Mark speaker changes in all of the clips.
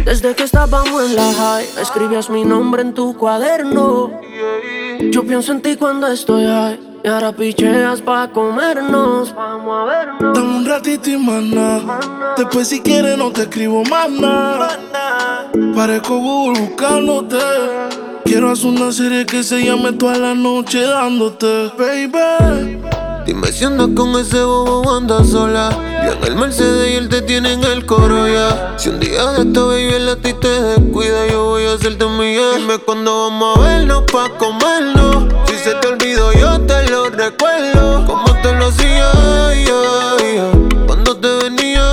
Speaker 1: Desde que estábamos en la high, escribías mi nombre en tu cuaderno. Yo pienso en ti cuando estoy high, y ahora picheas pa' comernos. Vamos a vernos.
Speaker 2: Dame un ratito y más nada. Después si quieres no te escribo más nada. Parezco Google buscándote. Quiero hacer una serie que se llame Toda la Noche Dándote, baby.
Speaker 3: Dime si andas con ese bobo o andas sola. Yo en el Mercedes y él te tiene en el coro ya. Si un día de esta baby él a ti te descuida, yo voy a hacerte mía. Dime cuándo vamos a vernos pa' comernos. Si se te olvidó yo te lo recuerdo. Como te lo hacía, cuando te venía,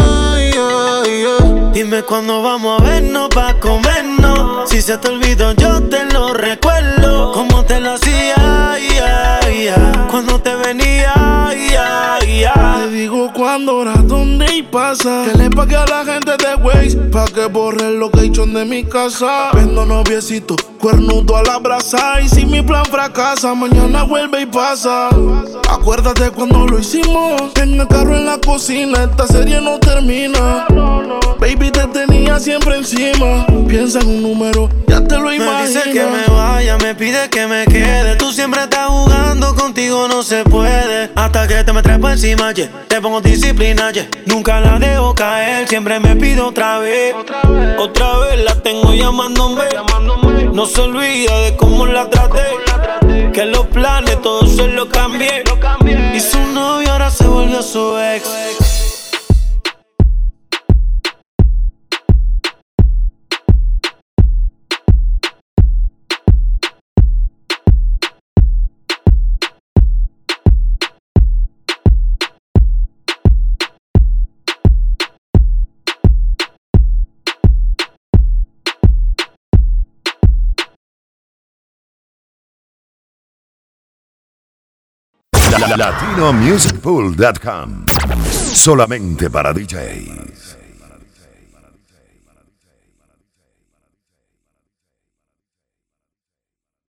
Speaker 4: Dime cuándo vamos a vernos pa' comernos. Si se te olvidó yo te lo recuerdo. Como te lo hacía, cuando te venía,
Speaker 2: Te digo cuándo, hora, dónde y pasa. Que le pague a la gente de Waze pa' que borre el location de mi casa. Vendo noviecito, cuernudo a la brasa. Y si mi plan fracasa, mañana vuelve y pasa. Acuérdate cuando lo hicimos en el carro en la cocina. Esta serie no termina. Baby, te tenía siempre encima. Piensa en un número, ya te lo imaginas.
Speaker 4: Me dice que me vaya, me pide que me quede. Tú siempre estás jugando, contigo no se puede. Hasta que te me trepo encima, yeah. Te pongo disciplina, yeah. Nunca la dejo caer, siempre me pido otra vez. Otra vez la tengo llamándome. No se olvida de cómo la traté. Que los planes todos se los cambié. Y su novio ahora se volvió su ex.
Speaker 5: Latinomusicpool.com. Solamente para DJ.